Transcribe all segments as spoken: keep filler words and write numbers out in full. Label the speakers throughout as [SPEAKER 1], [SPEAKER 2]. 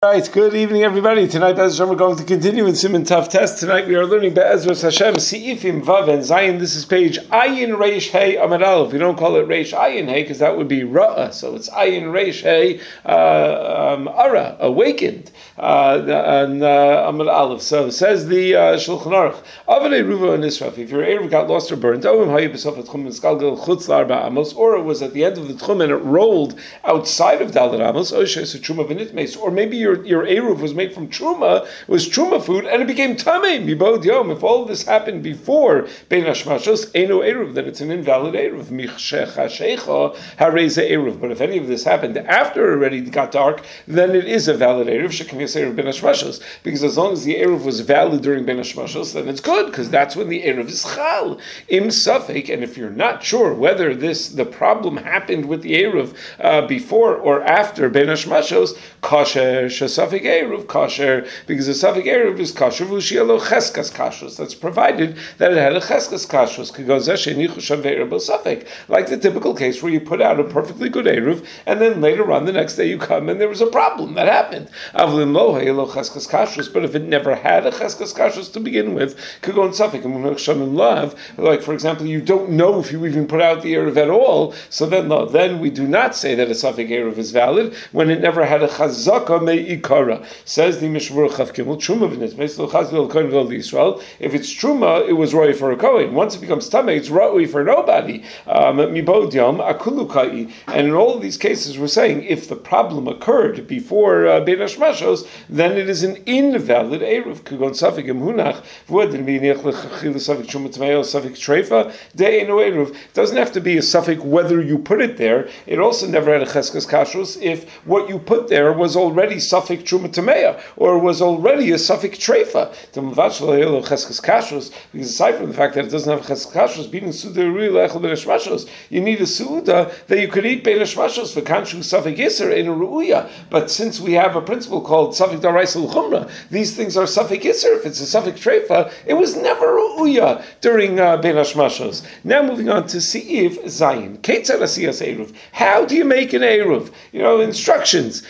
[SPEAKER 1] Right, good evening everybody. Tonight, Be'ez Hashem, we're going to continue in Siman Tav Test. Tonight we are learning Be'ezras Hashem, Se'ifim, Vav, and Zayin. This is page Ayin Reish Hey Amud Aleph. We don't call it Reish Ayin Hey because that would be Ra'ah. So it's Ayin Reish Hey uh, um, Ara, awakened, uh, and uh, Amud Aleph. So says the uh, Shulchan Aruch, Avnei Ruva and Israf, if your Erev got lost or burnt, or it was at the end of the Tchum and it rolled outside of Dalet Amos, or maybe your Your Eruv was made from Truma, was Truma food, and it became Tamei, Mibod Yom. If all of this happened before Bein Hashmashos, Eino Eruv, then it's an invalid Eruv. Michshecha Shecha Hareza Eruv. But if any of this happened after it already got dark, then it is a valid Eruv, Shekanyas Eruv Bein Hashmashos. Because as long as the Eruv was valid during Bein Hashmashos, then it's good, because that's when the Eruv is Chal. Im Safek, and if you're not sure whether this, the problem happened with the Eruv uh, before or after Bein Hashmashos, Kasher, Safik Eruv kosher, because the Safik Eruv is kosher, v'ushielo cheskas kashrus. That's provided that it had a cheskas kashrus. Like the typical case where you put out a perfectly good Eruv, and then later on the next day you come and there was a problem that happened. But if it never had a cheskas kashrus to begin with, could go in Safik. Like for example, you don't know if you even put out the Eruv at all, so then no, then we do not say that a Safik Eruv is valid when it never had a chazaka mei Ikara. Says the Mishmur Chav Gimel, Truma v'nizmes lo chazil kohen v'ol Yisrael. If it's Truma, it was roi for a kohen. Once it becomes Tamei, it's roi for nobody. Mibod Yom akulu kai. And in all of these cases, we're saying if the problem occurred before uh, Bein Hashmashos, then it is an invalid eruv. Kugon Safik Imhunach v'odin v'yiniach lechachil Safik Truma Tamei Safik Treifa de eno eruv. It doesn't have to be a Safik whether you put it there. It also never had a cheskas kashrus if what you put there was already Safik Truma Tamei, or was already a Safik Treifa. Because aside from the fact that it doesn't have cheskas kashrus, being suda ru'ya bein hashmashos, you need a suda that you could eat bein hashmashos for kanshu Safik Yisr in a ru'ya. But since we have a principle called Safik Daraisa l'chumra, these things are Safik Yisr. If it's a Safik Treifa, it was never ru'ya during uh, bein hashmashos. Now moving on to Se'iv Zayin. Ketzad asiyas eruv. How do you make an eruv? You know, instructions.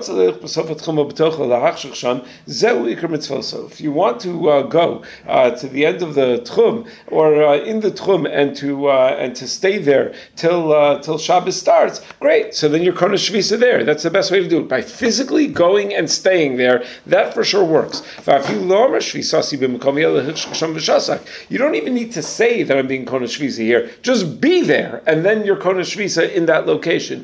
[SPEAKER 1] So if you want to uh, go uh, to the end of the Tchum or uh, in the Tchum and to uh, and to stay there till uh, till Shabbos starts, great. So then you're Kona Shvisa there. That's the best way to do it, by physically going and staying there. That for sure works. You don't even need to say that I'm being Kona Shvisa here. Just be there, and then you're Kona Shvisa in that location.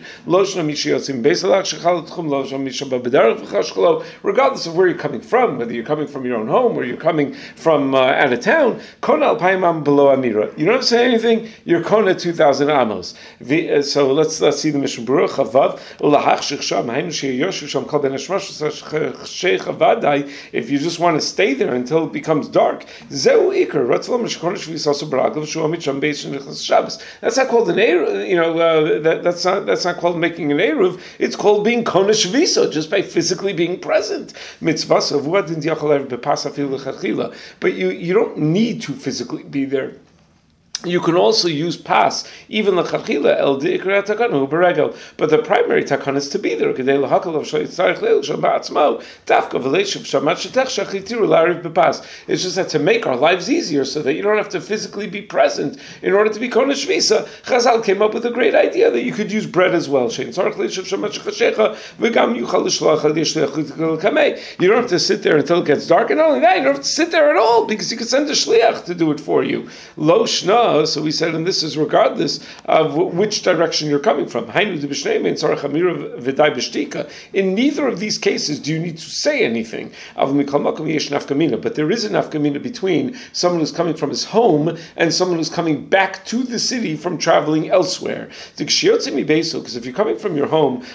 [SPEAKER 1] Regardless of where you're coming from, whether you're coming from your own home or you're coming from uh, out of town, Kona Alpaimam below Amira. You don't have to say anything, you're Kona two thousand Amos. The, uh, so let's let's see the Mishnah Berurah Chavav. If you just want to stay there until it becomes dark, that's not called an Eruv, you know, uh, that, that's not that's not called making an Eruv, it's called being Kona Shvisa, just by physically being present. But you, you don't need to physically be there. You can also use pas, even the chachila el diikra takanu beregel. But the primary takan is to be there. Kedei lahakal of shayitzarich leil shabatzmo dafka v'leishav shamat shetech shachitiru lariv bepas. It's just that to make our lives easier, so that you don't have to physically be present in order to be kona shvisa. Chazal came up with a great idea that you could use bread as well. Shayitzarich leishav shamat shechashecha v'gam yuchal l'shloach al yishliach kamei. You don't have to sit there until it gets dark, and not only that, you don't have to sit there at all because you can send a shliach to do it for you. Lo shna. So we said, and this is regardless of which direction you're coming from. In neither of these cases do you need to say anything. But there is a nafkamina between someone who's coming from his home and someone who's coming back to the city from traveling elsewhere. Because if you're coming from your home,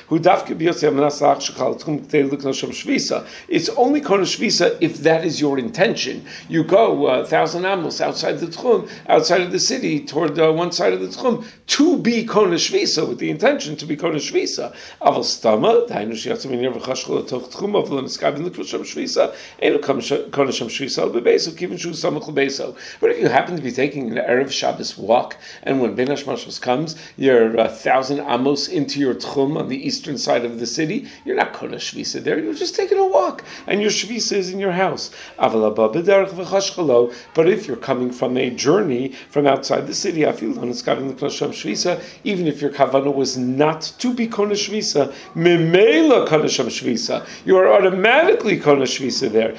[SPEAKER 1] it's only Kona Shvisa if that is your intention. You go a uh, thousand amos outside the Tchum, outside of the city toward uh, one side of the tchum to be kona shvisa, with the intention to be kona shvisa. Aval stama, dainu shiyatzim in yerva chashchol atoch tchum of the niskavin the kusham shvisa, enu kona sham shvisa al bebeso, kivin shu samach lebeso. But if you happen to be taking an Erev Shabbos walk, and when Ben Hashmashos comes, you're a thousand amos into your tchum on the eastern side of the city, you're not kona shvisa there, you're just taking a walk, and your shvisa is in your house. Aval abba b'derech v'chashcholo. But if you're coming from a journey from outside the city, even if your kavanah was not to be kona shvisa, memela kona shvisa, you are automatically kona shvisa there.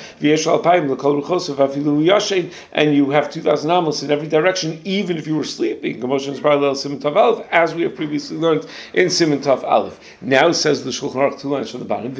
[SPEAKER 1] And you have two thousand amos in every direction, even if you were sleeping. As we have previously learned in Siman Tov Aleph. Now says the Shulchan Aruch, two lines from the bottom.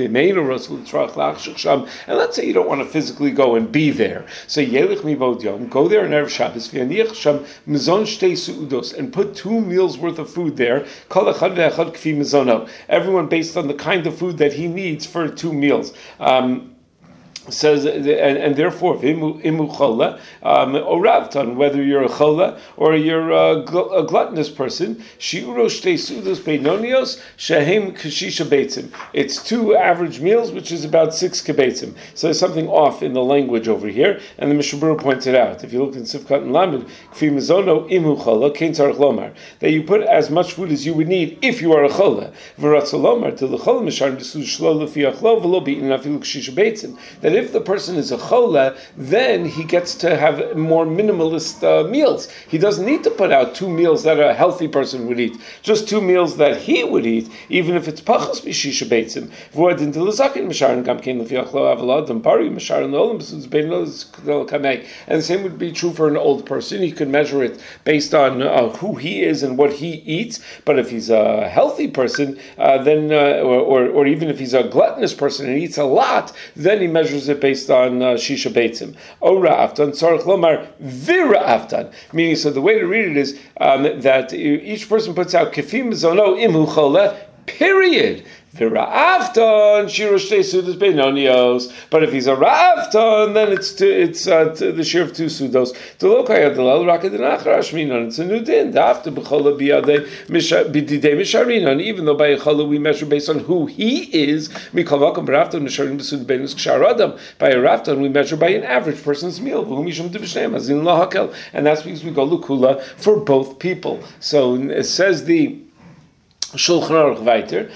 [SPEAKER 1] And let's say you don't want to physically go and be there. So Yelich Mibod Yom, go there on Erev Shabbos, v'yaniach sham mizon shtei su'udos, and put two meals worth of food there. Kol echad ve'echad k'fi mizono. Everyone based on the kind of food that he needs for two meals. Um, Says and, and therefore, imu chola or ravtan, whether you're a chola or you're a, gl- a gluttonous person, shiuro shtei sudos beinonios shehem kashisha beitzim. It's two average meals, which is about six kibeitzim. So there's something off in the language over here, and the Mishnah Berurah points it out. If you look in Sivkat and Lamed, kfi mizono imu chola kein tzarich lomar, that you put as much food as you would need if you are a chola. V'ratzol lomar to the chola mishar desu shlo lefi achlo v'lo be'in afilu kashisha beitzim. That if the person is a chola, then he gets to have more minimalist uh, meals. He doesn't need to put out two meals that a healthy person would eat, just two meals that he would eat, even if it's pachas b'shisha beitzim. V'odin to l'zakin misharon gam kein lefi achlo avalad bari misharon olam b'suz beinos k'del kamei. And the same would be true for an old person. He could measure it based on uh, who he is and what he eats. But if he's a healthy person, uh, then uh, or, or or even if he's a gluttonous person and eats a lot, then he measures it based on uh, shisha beitzim. Ora aftan tzarich lomar vira aftan. Meaning, so the way to read it is um, that each person puts out kefim zono imhu chola. Period. V'ra'afton shir shtei sudos beinonios. But if he's a ra'afton, then it's to, it's uh, to the shir of two sudos. T'lokay adalal rakadinach rashminon. It's a new din. Da'afta b'chola biyadei b'didei misharinon. Even though by a chola we measure based on who he is, mikol vakom b'ra'afton misharin b'sud beinus k'shar adam. By a ra'afton we measure by an average person's meal. V'hu mishum d'b'shneim azin lahakel. And that's because we go lukula for both people. So it says the Shulchan Aruch weiter,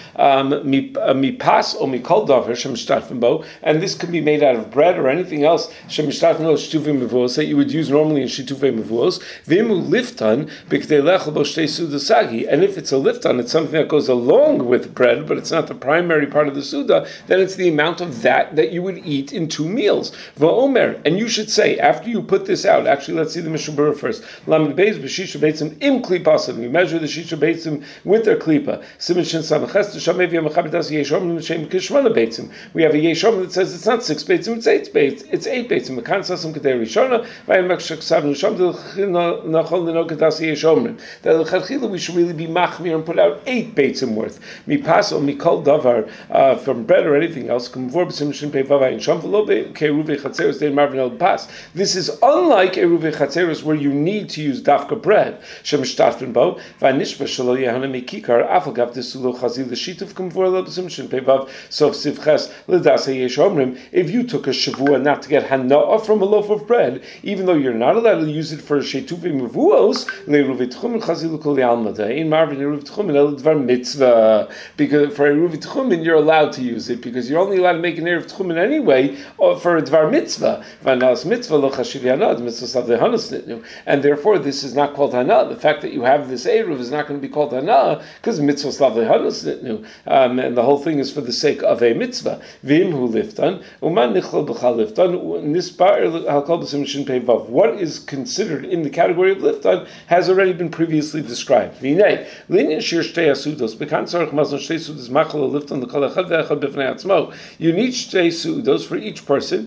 [SPEAKER 1] mipas or mikol davar shemishtarfen bo, and this could be made out of bread or anything else shemishtarfen bo shtuvei mevuos that you would use normally in shituvei mevuos. V'imu liftan b'kdei lechel bo shtei sudasagi, and if it's a liftan, it's something that goes along with bread, but it's not the primary part of the suda. Then it's the amount of that that you would eat in two meals. Va'omer, and you should say after you put this out. Actually, let's see the Mishnah Berurah first. Lamed beis b'shisha beitzim im klipasim. We measure the shisha beitzim with their klipa. We have a yeshom that says it's not six beitzim, it's eight beitzim. It's eight beitzim. That we should really be machmir and put out eight beitzim worth. Mipaso mikol davar uh, from bread or anything else. This is unlike eruvei chatzeros where you need to use dafka bread. So if you took a shavua not to get hana'ah from a loaf of bread, even though you're not allowed to use it for shetuvei mevuos, because for eruvei tchumen you're allowed to use it because you're only allowed to make an erev tchumen anyway for a dvar mitzvah. And therefore this is not called hana'ah. The fact that you have this erev is not going to be called hana'ah because mitzvah Um, and the whole thing is for the sake of a mitzvah. What is considered in the category of liftan has already been previously described. You need shtei sudos for each person.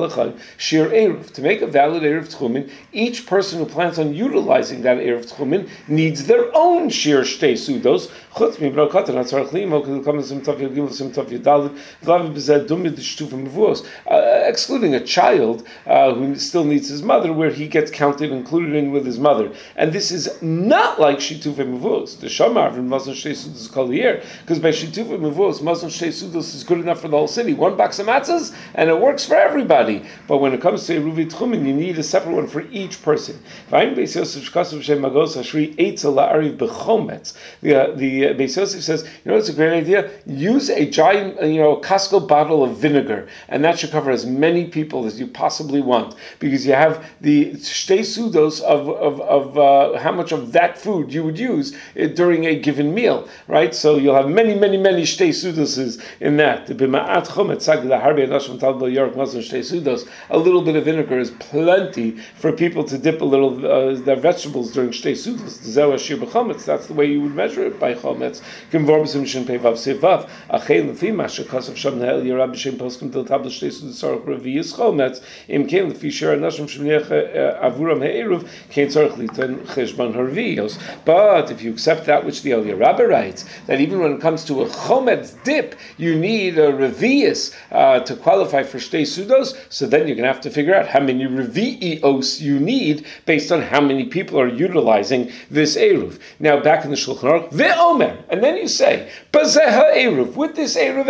[SPEAKER 1] To make a valid erev tchumen, each person who plans on utilizing that erev tchumen needs their own shir shtei sudos. Chutz mi bro katan atzarach limo k'il kamen sim tov yud gimel sim tov yud daled v'lav b'zeh dumid shtufim mevuos, excluding a child uh, who still needs his mother, where he gets counted, included in with his mother. And this is not like shitufim mevuos. The shamar from mazon shtei sudos kol year, because by shitufim mevuos, mazon shtei sudos is good enough for the whole city. One box of matzahs, and it works for everybody. But when it comes to Eruvi Tchumen, you need a separate one for each person. The the the Beis Yosef says, you know, it's a great idea. Use a giant, you know, Costco bottle of vinegar, and that should cover as many people as you possibly want, because you have the shtei sudos of of, of uh, how much of that food you would use during a given meal, right? So you'll have many, many, many shtei sudoses in that. A little bit of vinegar is plenty for people to dip a little uh, their vegetables during shtei sudos. That's the way you would measure it by chometz. But if you accept that which the Eliyah Rabbah writes, that even when it comes to a chometz dip, you need a revius uh, to qualify for shtei sudos, so then you're going to have to figure out how many revios you need based on how many people are utilizing this eruv. Now, back in the Shulchan Aruch, ve'omer, and then you say, bazeha eruv, with this eruv,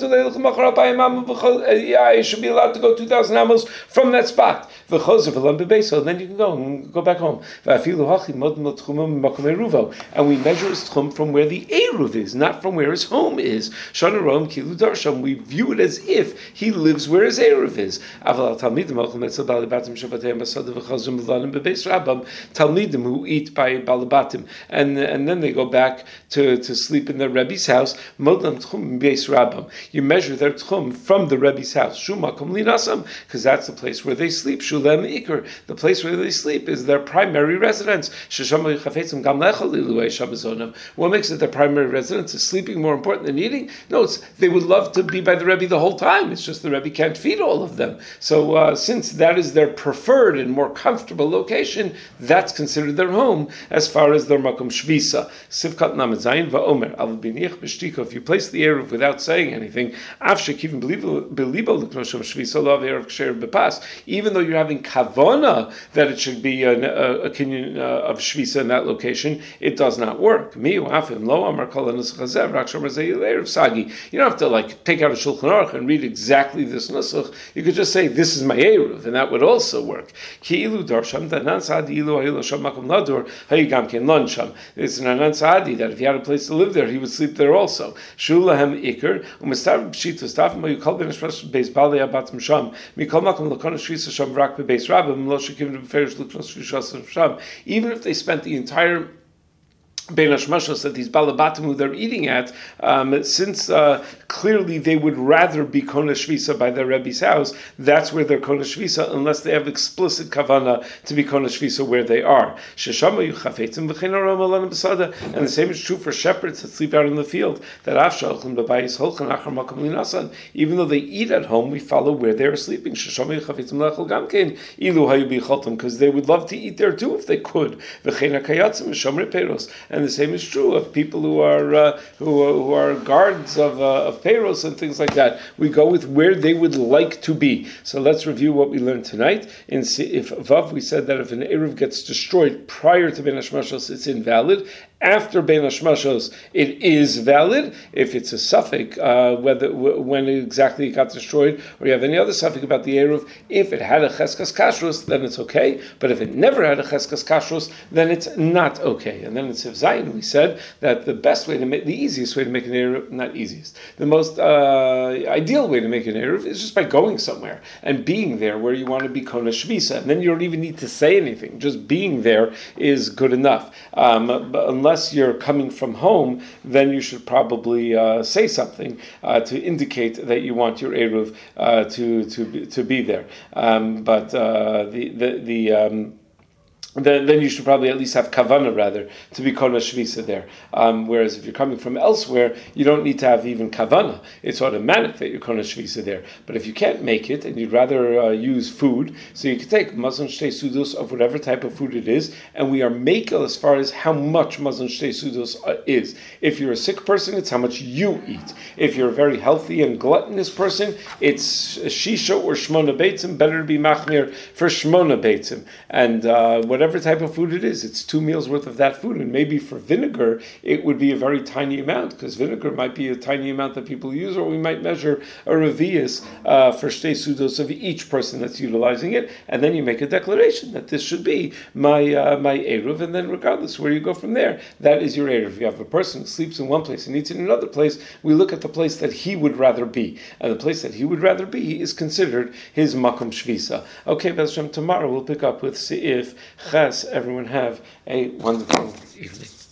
[SPEAKER 1] I should be allowed to go two thousand amos from that spot. And then you can go and go back home. And we measure his tchum from where the eruv is, not from where his home is. We view it as if he lives where his eruv is. Talmidim who eat by balabatim, and and then they go back to, to sleep in their Rebbe's house. You measure their tchum from the Rebbe's house, because that's the place where they sleep. Shulem Iker, the place where they sleep is their primary residence. What makes it their primary residence? Is sleeping more important than eating? No, it's, they would love to be by the Rebbe the whole time. It's just the Rebbe can't feed all of them. So uh, since that is their preferred and more comfortable location, that's considered their home as far as their makom shvisa. Sivkat named zayin va'omer al binich b'shtika. If you place the eruv without saying anything, af shekivim belibo l'knosham shvisa lo eruv ksher bepas. Even though you're having kavana that it should be an, a, a kinyan uh, of shvisa in that location, it does not work. Mi u'afim lo amar kol hanusach hazev rak shomer zeh eruv sagi. You don't have to like take out a Shulchan Aruch and read exactly this nusach. You could just say this is my eruv, and that would also work. Ki ilu darsham danan sadi ilu ha'ilo sham makom ladur ha'yigam ken lon sham. It's an anan sadi that if he had a place to live there, he would sleep there also. Shulahem ikar u'mistav b'shitus tafim ha'yukol ben hashmas beis balei abatim sham mikol makom lakon shvisa sham rak bebeis rabbim lo shekivim b'ferish luknos shvisa sham. Even if they spent the entire Bein Hashmashos that these balabatim who they're eating at, um, since uh, clearly they would rather be Kona Shvisa by their Rebbe's house, that's where they're Kona Shvisa, unless they have explicit kavana to be Kona Shvisa where they are. And the same is true for shepherds that sleep out in the field. That even though they eat at home, we follow where they are sleeping. Because they would love to eat there too if they could. And the same is true of people who are uh, who, who are guards of uh, of payros and things like that. We go with where they would like to be. So let's review what we learned tonight. In if Vav, we said that if an eruv gets destroyed prior to Ben Hashmashos, it's invalid. After Ben Hashmashos, it is valid. If it's a suffix, uh, whether w- when exactly it got destroyed, or you have any other suffix about the eruv, if it had a cheskas kashrus, then it's okay. But if it never had a cheskas kashrus, then it's not okay. And then in Siv Zayin, we said that the best way to make, the easiest way to make an eruv, not easiest, the most uh, ideal way to make an eruv is just by going somewhere and being there where you want to be kona shvisa, and then you don't even need to say anything. Just being there is good enough. Um, but unless you're coming from home, then you should probably uh, say something uh, to indicate that you want your eruv uh, to to be, to be there. Um, but uh, the the the um, then, then you should probably at least have kavana, rather, to be kona shvisa there. Um, whereas if you're coming from elsewhere, you don't need to have even kavana. It's automatic that you're kona shvisa there. But if you can't make it and you'd rather uh, use food, so you can take mazon shtei sudos of whatever type of food it is, and we are makel as far as how much mazon shtei sudos uh, is. If you're a sick person, it's how much you eat. If you're a very healthy and gluttonous person, it's shisha or shmona beitzim, better to be machmir for shmona beitzim. And uh, whatever Whatever type of food it is, it's two meals worth of that food. And maybe for vinegar, it would be a very tiny amount, because vinegar might be a tiny amount that people use, or we might measure a revius uh, for shtei sudos of each person that's utilizing it, and then you make a declaration that this should be my uh, my eruv, and then regardless where you go from there, that is your eruv. If you have a person who sleeps in one place and eats in another place, we look at the place that he would rather be, and the place that he would rather be is considered his makom shvisa. Okay, Bez Hashem, tomorrow we'll pick up with Seif. Everyone have a wonderful evening.